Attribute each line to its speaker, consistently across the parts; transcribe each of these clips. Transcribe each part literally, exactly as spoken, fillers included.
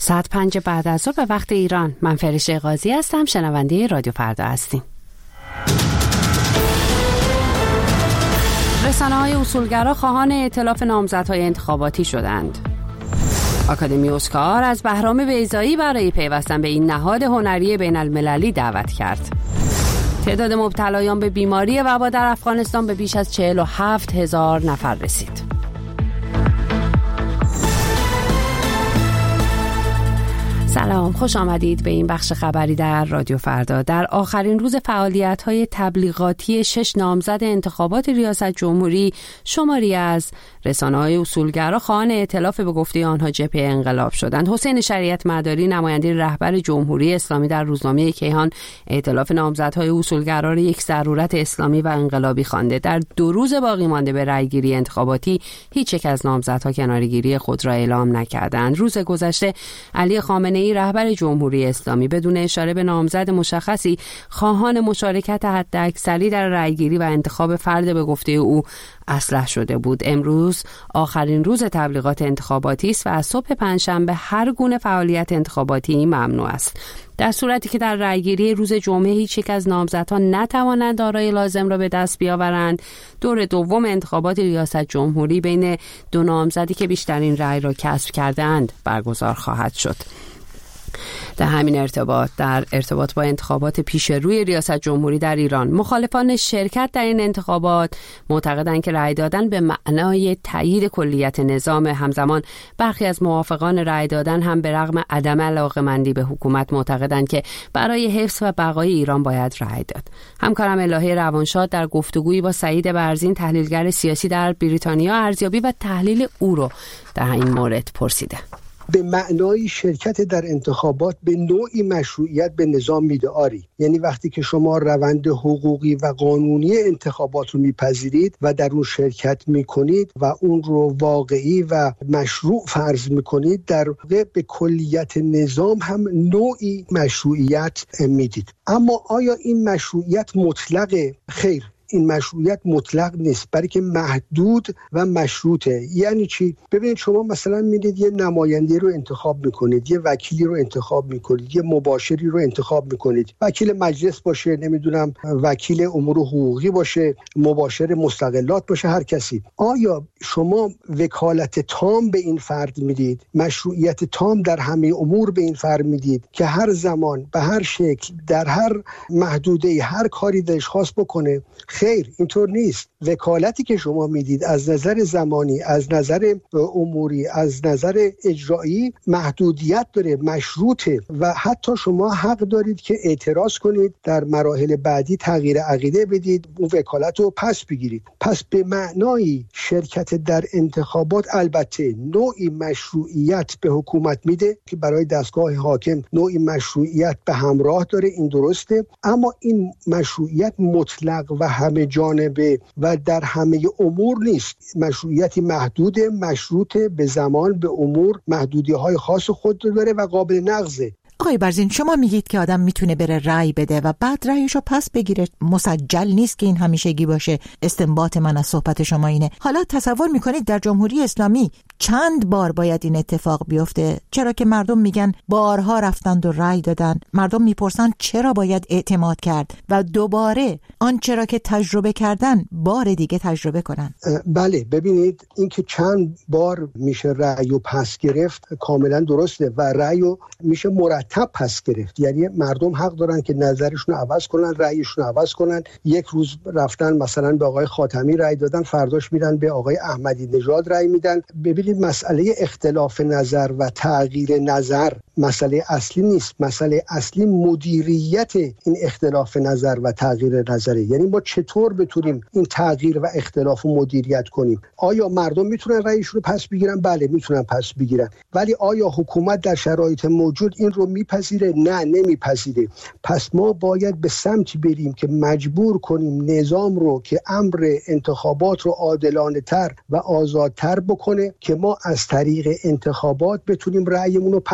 Speaker 1: ساعت پنج بعد از ظهر به وقت ایران. من فرشته قاضی هستم، شنونده رادیو فردا هستیم. رسانه‌های اصولگرا خواهان ائتلاف نامزدهای انتخاباتی شدند. آکادمی اسکار از بهرام بیضایی برای پیوستن به این نهاد هنری بین المللی دعوت کرد. تعداد مبتلایان به بیماری وبا در افغانستان به بیش از چهل و هفت هزار نفر رسید. سلام، خوش آمدید به این بخش خبری در رادیو فردا. در آخرین روز فعالیت‌های تبلیغاتی شش نامزد انتخابات ریاست جمهوری، شماری از رسانه‌های اصولگرا خواهان ائتلاف به گفته آنها جبهه انقلاب شدند. حسین شریعت مداری، نماینده رهبر جمهوری اسلامی، در روزنامه کیهان ائتلاف نامزدهای اصولگرا را یک ضرورت اسلامی و انقلابی خوانده. در دو روز باقی مانده به رأیگیری انتخاباتی، هیچ یک از نامزدها کناره‌گیری خود را اعلام نکردند. روز گذشته علی خامنه‌ای، رهبر جمهوری اسلامی، بدون اشاره به نامزد مشخصی خواهان مشارکت حداکثری در رأیگیری و انتخاب فرد به گفته او اسلح شده بود. امروز آخرین روز تبلیغات انتخاباتی است و از صبح پنجشنبه هر گونه فعالیت انتخاباتی ممنوع است. در صورتی که در رأیگیری روز جمعه هیچ یک از نامزدها نتوانند آرای لازم را به دست بیاورند، دور دوم انتخابات ریاست جمهوری بین دو نامزدی که بیشترین رأی را کسب کرده‌اند برگزار خواهد شد. در همین ارتباط در ارتباط با انتخابات پیش روی ریاست جمهوری در ایران، مخالفان شرکت در این انتخابات معتقدند که رأی دادن به معنای تایید کلیت نظام. همزمان برخی از موافقان رأی دادن هم به رغم عدم علاقه‌مندی به حکومت معتقدند که برای حفظ و بقای ایران باید رأی داد. همکارم الهه روانشاد در گفتگویی با سعید برزین، تحلیلگر سیاسی در بریتانیا، ارزیابی و تحلیل او رو در این مورد پرسیده.
Speaker 2: به معنای شرکت در انتخابات به نوعی مشروعیت به نظام میده آری، یعنی وقتی که شما روند حقوقی و قانونی انتخابات رو میپذیرید و در اون شرکت میکنید و اون رو واقعی و مشروع فرض میکنید، در واقع به کلیت نظام هم نوعی مشروعیت میدید. اما آیا این مشروعیت مطلقه؟ خیر، این مشروعیت مطلق نیست، برای که محدود و مشروطه. یعنی چی؟ ببینید، شما مثلا میدید یه نماینده رو انتخاب میکنید، یه وکیلی رو انتخاب میکنید، یه مباشری رو انتخاب میکنید، وکیل مجلس باشه، نمیدونم وکیل امور حقوقی باشه، مباشر مستقلات باشه، هر کسی. آیا شما وکالت تام به این فرد میدید، مشروعیت تام در همه امور به این فرد میدید که هر زمان به هر شکل در هر محدوده هر کاری دلش خواست بکنه؟ خیر، اینطور نیست. وکالتی که شما میدید از نظر زمانی، از نظر اموری، از نظر اجرایی محدودیت داره، مشروطه و حتی شما حق دارید که اعتراض کنید، در مراحل بعدی تغییر عقیده بدید، اون وکالت رو پس بگیرید. پس به معنای شرکت در انتخابات البته نوعی مشروعیت به حکومت میده که برای دستگاه حاکم نوعی مشروعیت به همراه داره، این درسته، اما این مشروعیت مطلق و همه جانبه و در همه امور نیست. مشروعیتی محدود، مشروط به زمان، به امور، محدودی‌های خاص خود داره و قابل نقضه.
Speaker 3: آقای برزین، شما میگید که آدم میتونه بره رأی بده و بعد رأیشو پس بگیره، مسجل نیست که این همیشگی باشه. استنباط من از صحبت شما اینه. حالا تصور میکنید در جمهوری اسلامی چند بار باید این اتفاق بیفته؟ چرا که مردم میگن بارها رفتند و رأی دادن. مردم میپرسن چرا باید اعتماد کرد و دوباره آن چرا که تجربه کردن بار دیگه تجربه کنن.
Speaker 2: بله، ببینید، این که چند بار میشه رأیو پس گرفت کاملا درسته و رأیو میشه مرتب پس گرفت. یعنی مردم حق دارن که نظرشون عوض کنن، رأیشون عوض کنن. یک روز رفتن مثلا به آقای خاتمی رأی دادن، فرداش میرن به آقای احمدی نژاد رأی میدن. ببینید، مسئله اختلاف نظر و تغییر نظر مسئله اصلی نیست. مسئله اصلی مدیریت این اختلاف نظر و تغییر نظره. یعنی ما چطور بتونیم این تغییر و اختلاف رو مدیریت کنیم. آیا مردم میتونن رأیشون رو پس بگیرن؟ بله، میتونن پس بگیرن. ولی آیا حکومت در شرایط موجود این رو میپذیره؟ نه، نمیپذیره. پس ما باید به سمتی بریم که مجبور کنیم نظام رو که امر انتخابات رو عادلانه تر و آزادتر بکنه که ما از طریق انتخابات بتونیم رأیمون رو پس بگیریم.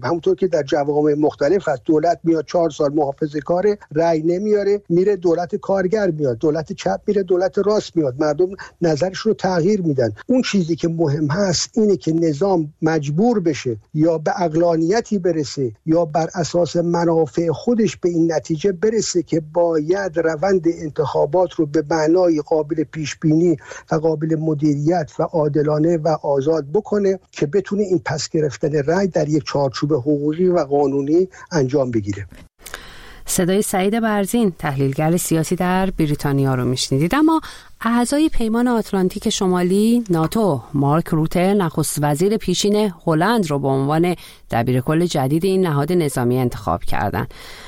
Speaker 2: داریم. همونطور که در جوامع مختلف از دولت میاد چهار سال محافظه کاره، رأی نمیاره، میره دولت کارگر میاد، دولت چپ میره، دولت راست میاد، مردم نظرشون رو تغییر میدن. اون چیزی که مهم هست اینه که نظام مجبور بشه یا به عقلانیتی برسه یا بر اساس منافع خودش به این نتیجه برسه که باید روند انتخابات رو به معنای قابل پیش بینی و قابل مدیریت و عادلانه و آزاد بکنه که بتونه این پس گرفتن رأی در یک چارچوب حقوقی و قانونی انجام بگیره.
Speaker 1: صدای سعید برزین، تحلیلگر سیاسی در بریتانیا رو میشنیدید. اما اعضای پیمان آتلانتیک شمالی ناتو مارک روته نخست وزیر پیشین هلند رو به عنوان دبیرکل جدید این نهاد نظامی انتخاب کردند.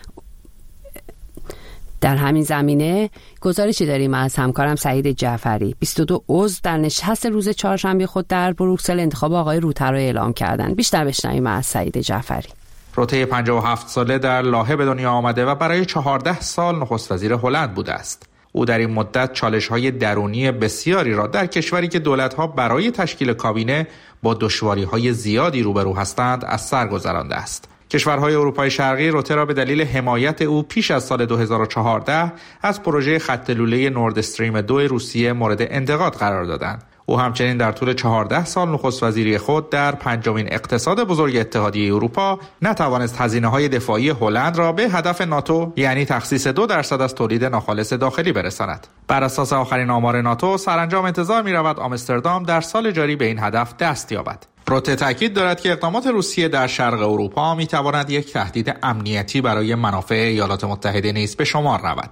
Speaker 1: در همین زمینه گزارشی داریم از همکارم سعید جعفری. بیست و دو عضو در نشست روز چهارشنبه خود در بروکسل انتخاب آقای روته را اعلام کردند. بیشتر بشنویم از سعید جعفری.
Speaker 4: روته پنجاه و هفت ساله در لاهه به دنیا آمده و برای چهارده سال نخست وزیر هلند بوده است. او در این مدت چالش‌های درونی بسیاری را در کشوری که دولت‌ها برای تشکیل کابینه با دشواری‌های زیادی روبرو هستند از سر گذرانده است. کشورهای اروپای شرقی روته را به دلیل حمایت او پیش از سال دو هزار و چهارده از پروژه خط لوله نورد استریم دو روسیه مورد انتقاد قرار دادند. او همچنین در طول چهارده سال نخست وزیری خود در پنجمین اقتصاد بزرگ اتحادیه اروپا نتوانست هزینه‌های دفاعی هلند را به هدف ناتو یعنی تخصیص دو درصد از تولید ناخالص داخلی برساند. بر اساس آخرین آمار ناتو سرانجام انتظار می‌رود آمستردام در سال جاری به این هدف دست یابد. روته تاکید دارد که اقدامات روسیه در شرق اروپا می‌تواند یک تهدید امنیتی برای منافع ایالات متحده نیز به شمار رود.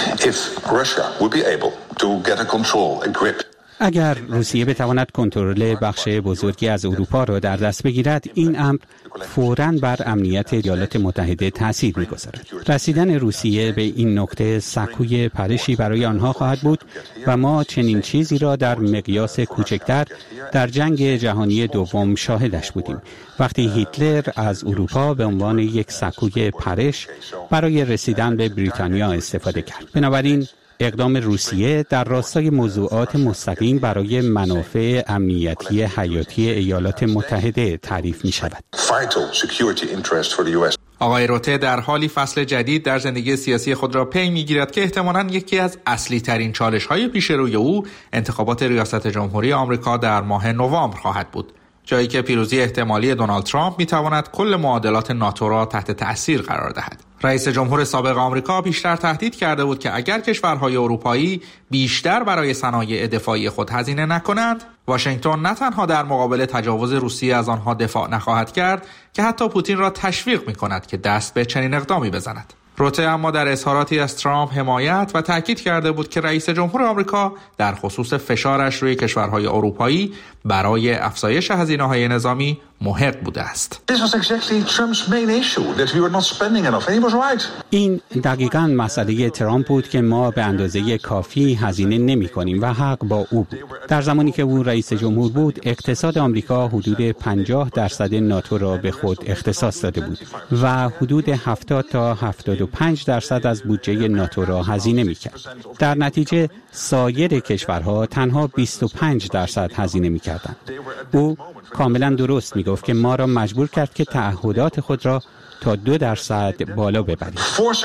Speaker 5: اگر روسیه بتواند کنترل بخش بزرگی از اروپا را در دست بگیرد، این امر فوراً بر امنیت ایالات متحده تاثیر می‌گذارد. رسیدن روسیه به این نقطه سکوی پرشی برای آنها خواهد بود و ما چنین چیزی را در مقیاس کوچکتر در جنگ جهانی دوم شاهدش بودیم، وقتی هیتلر از اروپا به عنوان یک سکوی پرش برای رسیدن به بریتانیا استفاده کرد. بنابراین اقدام روسیه در راستای موضوعات مستقیم برای منافع امنیتی حیاتی ایالات متحده تعریف می شود.
Speaker 4: آقای روته در حالی فصل جدید در زندگی سیاسی خود را پی می گیرد که احتمالاً یکی از اصلی ترین چالش های پیش روی او انتخابات ریاست جمهوری آمریکا در ماه نوامبر خواهد بود، جایی که پیروزی احتمالی دونالد ترامپ می تواند کل معادلات ناتو را تحت تأثیر قرار دهد. رئیس جمهور سابق آمریکا پیشتر تهدید کرده بود که اگر کشورهای اروپایی بیشتر برای صنایع دفاعی خود هزینه نکنند، واشنگتن نه تنها در مقابل تجاوز روسیه از آنها دفاع نخواهد کرد که حتی پوتین را تشویق می‌کند که دست به چنین اقدامی بزند. روته اما در اظهاراتی از ترامپ حمایت و تاکید کرده بود که رئیس جمهور آمریکا در خصوص فشارش روی کشورهای اروپایی برای افزایش هزینه‌های نظامی محق بوده است.
Speaker 5: این دقیقاً مسئله ترامپ بود که ما به اندازه کافی هزینه نمی‌کنیم و حق با او بود. در زمانی که او رئیس جمهور بود، اقتصاد آمریکا حدود پنجاه درصد ناتو را به خود اختصاص داده بود و حدود هفتاد تا هفتاد و پنج درصد از بودجه ناتو را هزینه می‌کرد. در نتیجه سایر کشورها تنها بیست و پنج درصد هزینه می‌کردند. او کاملا درست میگفت که ما را مجبور کرد که تعهدات خود را تا دو درصد بالا ببریم.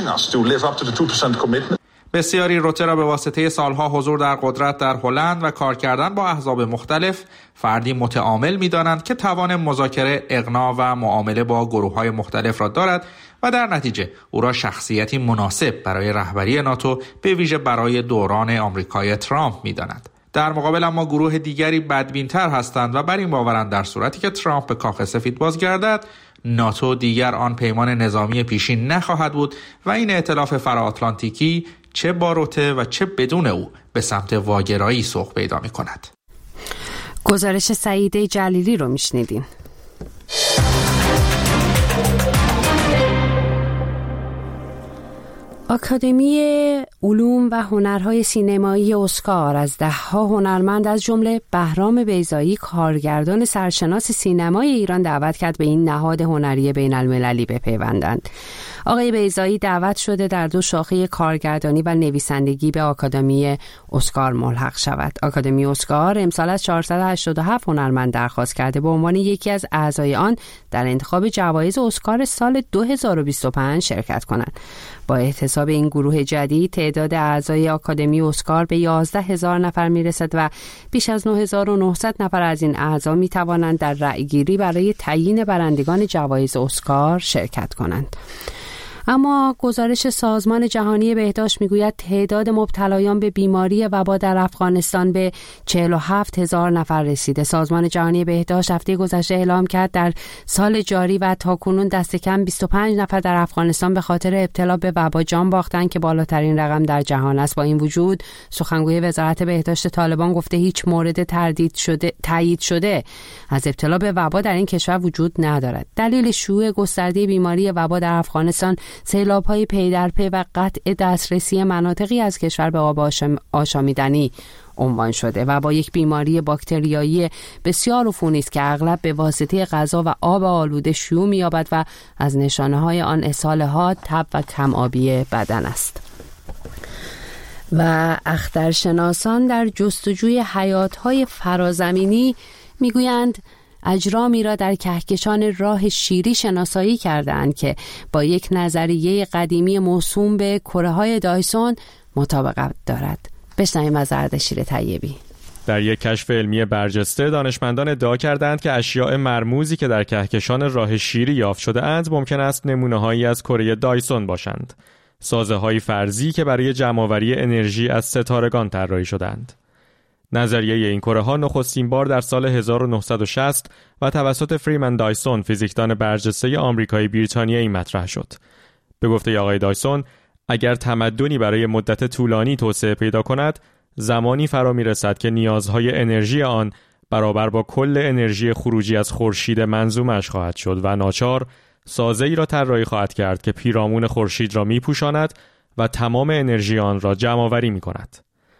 Speaker 4: بسیاری روته را به واسطه سالها حضور در قدرت در هلند و کار کردن با احزاب مختلف فردی متعامل می‌دانند که توان مذاکره، اقناع و معامله با گروه‌های مختلف را دارد و در نتیجه او را شخصیتی مناسب برای رهبری ناتو به ویژه برای دوران آمریکای ترامپ می‌دانند. در مقابل اما گروه دیگری بدبین‌تر هستند و بر این باورند در صورتی که ترامپ به کاخ سفید بازگردد، ناتو دیگر آن پیمان نظامی پیشین نخواهد بود و این ائتلاف فرااتلانتیکی چه با روته و چه بدون او به سمت واگرایی سوق پیدا می‌کند.
Speaker 1: گزارش سعید جلیلی رو میشنیدین. آکادمی علوم و هنرهای سینمایی اسکار از ده‌ها هنرمند از جمله بهرام بیضایی، کارگردان سرشناس سینمای ایران، دعوت کرد به این نهاد هنری بین‌المللی بپیوندند. آقای بیضایی دعوت شده در دو شاخه کارگردانی و نویسندگی به آکادمی اسکار ملحق شود. آکادمی اسکار امسال از چهارصد و هشتاد و هفت هنرمند درخواست کرده به عنوان یکی از اعضای آن در انتخاب جوایز اسکار سال دو هزار و بیست و پنج شرکت کنند. با احتساب این گروه جدید تعداد اعضای آکادمی اسکار به یازده هزار نفر میرسد و بیش از نه هزار و نهصد نفر از این اعضا می توانند در رأیگیری برای تعیین برندگان جوایز اسکار شرکت کنند. اما گزارش سازمان جهانی بهداشت میگوید تعداد مبتلایان به بیماری وبا در افغانستان به چهل و هفت هزار نفر رسیده. سازمان جهانی بهداشت هفته گذشته اعلام کرد در سال جاری و تاکنون دست کم بیست و پنج نفر در افغانستان به خاطر ابتلا به وبا جان باختند که بالاترین رقم در جهان است. با این وجود سخنگوی وزارت بهداشت طالبان گفته هیچ مورد تردید شده تایید شده از ابتلا به وبا در این کشور وجود ندارد. دلیل شیوع گسترده بیماری وبا در افغانستان سیلاب‌های پی در پی و قطع دسترسی مناطقی از کشور به آب آشامیدنی عنوان شده و با یک بیماری باکتریایی بسیار عفونی است که اغلب به واسطه غذا و آب آلوده شیوع می‌یابد و از نشانه‌های آن اسهال حاد، تب و کم‌آبی بدن است. و اخترشناسان در جستجوی حیات‌های فرازمینی می‌گویند اجرامی را در کهکشان راه شیری شناسایی کردند که با یک نظریه قدیمی موسوم به کره‌های دایسون مطابقت دارد. بشنویم از اردشیر طیبی.
Speaker 6: در یک کشف علمی برجسته دانشمندان ادعا کردند که اشیاء مرموزی که در کهکشان راه شیری یافت شده اند ممکن است نمونه‌هایی از کره دایسون باشند، سازه‌های فرضی که برای جمع‌آوری انرژی از ستارگان طراحی شدند. نظریه این کره‌ها نخستین بار در سال هزار و نهصد و شصت و توسط فریمن دایسون فیزیکدان برجسته آمریکایی بریتانیایی مطرح شد. به گفته آقای دایسون، اگر تمدنی برای مدت طولانی توسعه پیدا کند، زمانی فرا می‌رسد که نیازهای انرژی آن برابر با کل انرژی خروجی از خورشید منظومش خواهد شد و ناچار سازه‌ای را طراحی خواهد کرد که پیرامون خورشید را می‌پوشاند و تمام انرژی آن را جمع‌آوری می‌کند.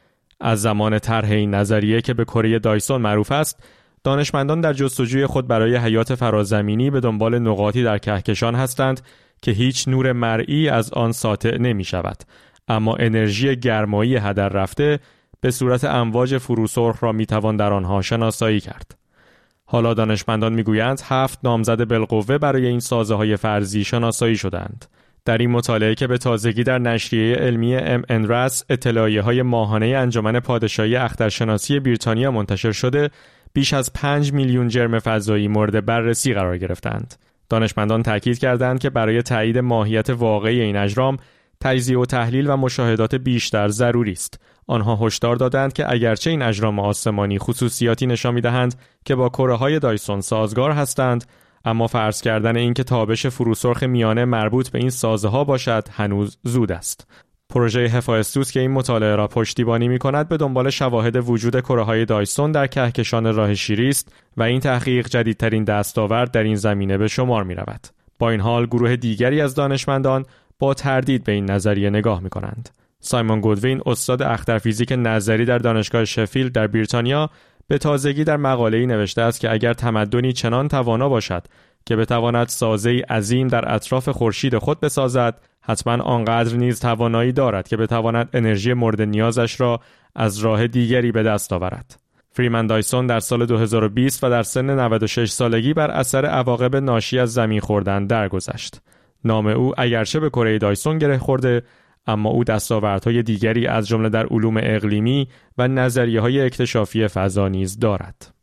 Speaker 6: از زمان طرح این نظریه که به کره دایسون معروف است، دانشمندان در جستجوی خود برای حیات فرازمینی به دنبال نقاطی در کهکشان هستند که هیچ نور مرئی از آن ساطع نمی شود، اما انرژی گرمایی هدر رفته به صورت امواج فروسرخ را می توان در آنها شناسایی کرد. حالا دانشمندان می گویند هفت نامزد بالقوه برای این سازه‌های فرضی شناسایی شدند. در این مطالعه که به تازگی در نشریه علمی ام ان راس اطلاعیه‌های ماهانه انجمن پادشاهی اخترشناسی بریتانیا منتشر شده، بیش از پنج میلیون جرم فضایی مورد بررسی قرار گرفتند. دانشمندان تاکید کردند که برای تایید ماهیت واقعی این اجرام، تجزیه و تحلیل و مشاهدات بیشتر ضروری است. آنها هشدار دادند که اگرچه این اجرام آسمانی خصوصیاتی نشان می‌دهند که با کره‌های دایسون سازگار هستند، اما فرض کردن این که تابش فروسرخ میانه مربوط به این سازه‌ها باشد هنوز زود است. پروژه هفایستوس که این مطالعه را پشتیبانی می‌کند به دنبال شواهد وجود کره‌های دایسون در کهکشان راه شیری است و این تحقیق جدیدترین دستاورد در این زمینه به شمار می‌رود. با این حال گروه دیگری از دانشمندان با تردید به این نظریه نگاه می‌کنند. سایمون گودوین، استاد اخترفیزیک نظری در دانشگاه شفیلد در بریتانیا، به تازگی در مقاله‌ای نوشته است که اگر تمدنی چنان توانا باشد که بتواند سازه‌ای عظیم در اطراف خورشید خود بسازد، حتما آنقدر نیز توانایی دارد که بتواند انرژی مورد نیازش را از راه دیگری به دست آورد. فریمن دایسون در سال دو هزار و بیست و در سن نود و شش سالگی بر اثر عواقب ناشی از زمین خوردن درگذشت. نام او اگرچه به کره دایسون گره خورده، اما او دستاوردهای دیگری از جمله در علوم اقلیمی و نظریه‌های اکتشافی فضا نیز دارد.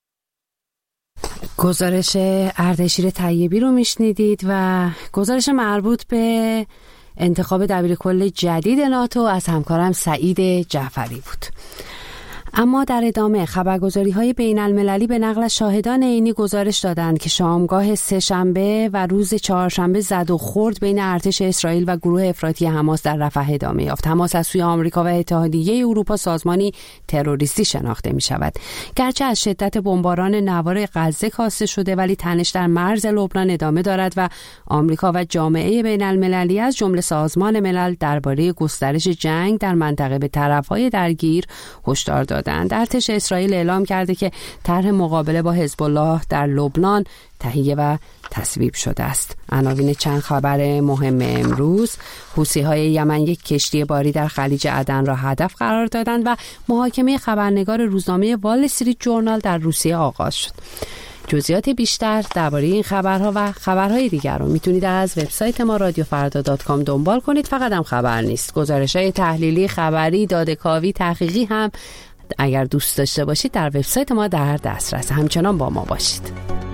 Speaker 1: گزارش اردشیر طیبی رو میشنیدید و گزارش مربوط به انتخاب دبیرکل جدید ناتو از همکارم سعید جعفری بود. اما در ادامه خبرگزاری‌های بین‌المللی به نقل شاهدان عینی گزارش دادند که شامگاه سه‌شنبه و روز چهارشنبه زد و خورد بین ارتش اسرائیل و گروه افراطی حماس در رفح ادامه یافت. حماس از سوی آمریکا و اتحادیه اروپا سازمانی تروریستی شناخته می‌شود. گرچه از شدت بمباران نوار غزه کاسته شده، ولی تنش در مرز لبنان ادامه دارد و آمریکا و جامعه بین‌المللی از جمله سازمان ملل درباره گسترش جنگ در منطقه به طرف‌های درگیر هشدار دادند. دادند. ارتش اسرائیل اعلام کرده که طرح مقابله با حزب الله در لبنان تهیه و تصویب شده است. عناوین چند خبر مهم امروز: حوثی‌های یمن یک کشتی باری در خلیج عدن را هدف قرار دادند و محاکمه خبرنگار روزنامه وال استریت جورنال در روسیه آغاز شد. جزئیات بیشتر درباره این خبرها و خبرهای دیگر رو میتونید از وبسایت ما رادیو فردا دات کام دنبال کنید. فقط هم خبر نیست، گزارش‌های تحلیلی، خبری، داده‌کاوی، تحقیقی هم اگر دوست داشته باشید در وبسایت ما در دسترس. همچنان با ما باشید.